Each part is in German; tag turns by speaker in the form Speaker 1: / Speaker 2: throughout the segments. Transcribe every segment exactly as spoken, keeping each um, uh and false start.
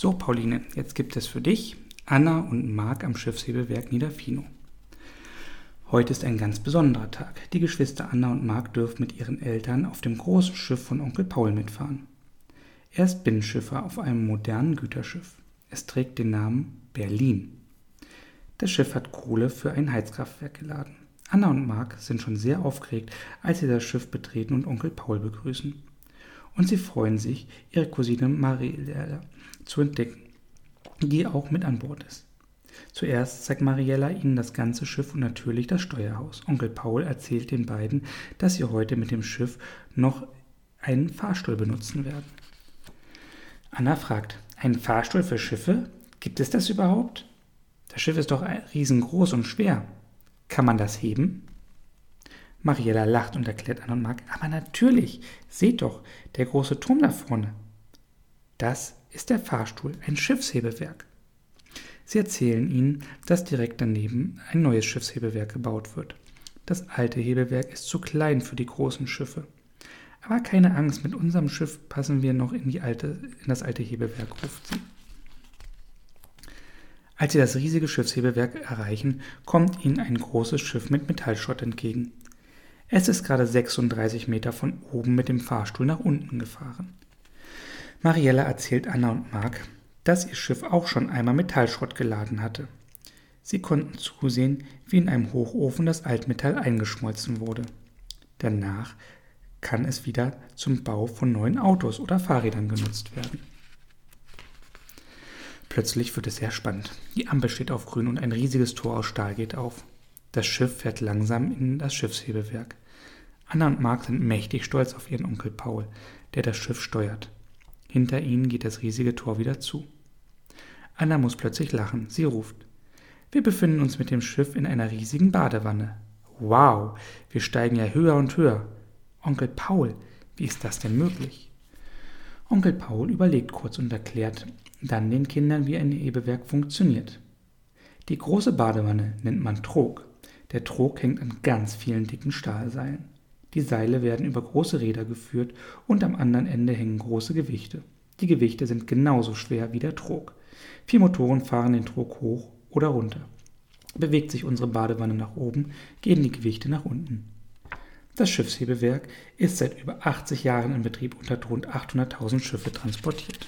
Speaker 1: So, Pauline, jetzt gibt es für dich Anna und Marc am Schiffshebewerk Niederfino. Heute ist ein ganz besonderer Tag. Die Geschwister Anna und Marc dürfen mit ihren Eltern auf dem großen Schiff von Onkel Paul mitfahren. Er ist Binnenschiffer auf einem modernen Güterschiff. Es trägt den Namen Berlin. Das Schiff hat Kohle für ein Heizkraftwerk geladen. Anna und Marc sind schon sehr aufgeregt, als sie das Schiff betreten und Onkel Paul begrüßen. Und sie freuen sich, ihre Cousine Mariella zu entdecken, die auch mit an Bord ist. Zuerst zeigt Mariella ihnen das ganze Schiff und natürlich das Steuerhaus. Onkel Paul erzählt den beiden, dass sie heute mit dem Schiff noch einen Fahrstuhl benutzen werden. Anna fragt, einen Fahrstuhl für Schiffe? Gibt es das überhaupt? Das Schiff ist doch riesengroß und schwer. Kann man das heben? Mariella lacht und erklärt Anna und Marc, aber natürlich, seht doch, der große Turm da vorne. Das ist der Fahrstuhl, ein Schiffshebewerk. Sie erzählen ihnen, dass direkt daneben ein neues Schiffshebewerk gebaut wird. Das alte Hebewerk ist zu klein für die großen Schiffe. Aber keine Angst, mit unserem Schiff passen wir noch in, die alte, in das alte Hebewerk, ruft sie. Als sie das riesige Schiffshebewerk erreichen, kommt ihnen ein großes Schiff mit Metallschrott entgegen. Es ist gerade sechsunddreißig Meter von oben mit dem Fahrstuhl nach unten gefahren. Mariella erzählt Anna und Marc, dass ihr Schiff auch schon einmal Metallschrott geladen hatte. Sie konnten zusehen, wie in einem Hochofen das Altmetall eingeschmolzen wurde. Danach kann es wieder zum Bau von neuen Autos oder Fahrrädern genutzt werden. Plötzlich wird es sehr spannend. Die Ampel steht auf grün und ein riesiges Tor aus Stahl geht auf. Das Schiff fährt langsam in das Schiffshebewerk. Anna und Marc sind mächtig stolz auf ihren Onkel Paul, der das Schiff steuert. Hinter ihnen geht das riesige Tor wieder zu. Anna muss plötzlich lachen. Sie ruft, wir befinden uns mit dem Schiff in einer riesigen Badewanne. Wow, wir steigen ja höher und höher. Onkel Paul, wie ist das denn möglich? Onkel Paul überlegt kurz und erklärt dann den Kindern, wie ein Hebewerk funktioniert. Die große Badewanne nennt man Trog. Der Trog hängt an ganz vielen dicken Stahlseilen. Die Seile werden über große Räder geführt und am anderen Ende hängen große Gewichte. Die Gewichte sind genauso schwer wie der Trog. Vier Motoren fahren den Trog hoch oder runter. Bewegt sich unsere Badewanne nach oben, gehen die Gewichte nach unten. Das Schiffshebewerk ist seit über achtzig Jahren in Betrieb und hat rund achthunderttausend Schiffe transportiert.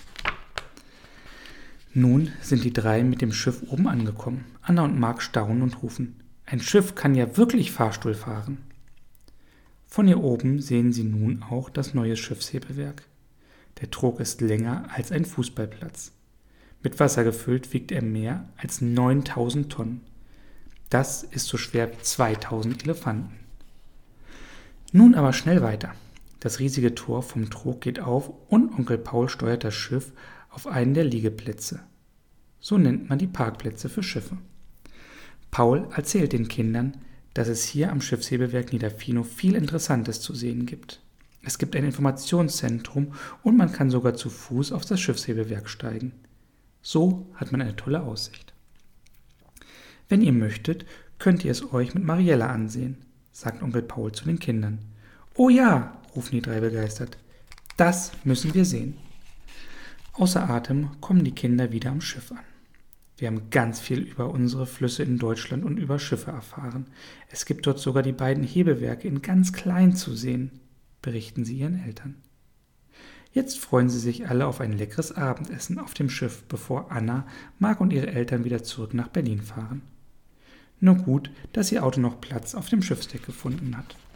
Speaker 1: Nun sind die drei mit dem Schiff oben angekommen. Anna und Marc staunen und rufen, ein Schiff kann ja wirklich Fahrstuhl fahren. Von hier oben sehen sie nun auch das neue Schiffshebewerk. Der Trog ist länger als ein Fußballplatz. Mit Wasser gefüllt wiegt er mehr als neuntausend Tonnen. Das ist so schwer wie zweitausend Elefanten. Nun aber schnell weiter. Das riesige Tor vom Trog geht auf und Onkel Paul steuert das Schiff auf einen der Liegeplätze. So nennt man die Parkplätze für Schiffe. Paul erzählt den Kindern, dass es hier am Schiffshebewerk Niederfino viel Interessantes zu sehen gibt. Es gibt ein Informationszentrum und man kann sogar zu Fuß auf das Schiffshebewerk steigen. So hat man eine tolle Aussicht. Wenn ihr möchtet, könnt ihr es euch mit Mariella ansehen, sagt Onkel Paul zu den Kindern. Oh ja, rufen die drei begeistert. Das müssen wir sehen. Außer Atem kommen die Kinder wieder am Schiff an. Wir haben ganz viel über unsere Flüsse in Deutschland und über Schiffe erfahren. Es gibt dort sogar die beiden Hebewerke in ganz klein zu sehen, berichten sie ihren Eltern. Jetzt freuen sie sich alle auf ein leckeres Abendessen auf dem Schiff, bevor Anna, Marc und ihre Eltern wieder zurück nach Berlin fahren. Nur gut, dass ihr Auto noch Platz auf dem Schiffsdeck gefunden hat.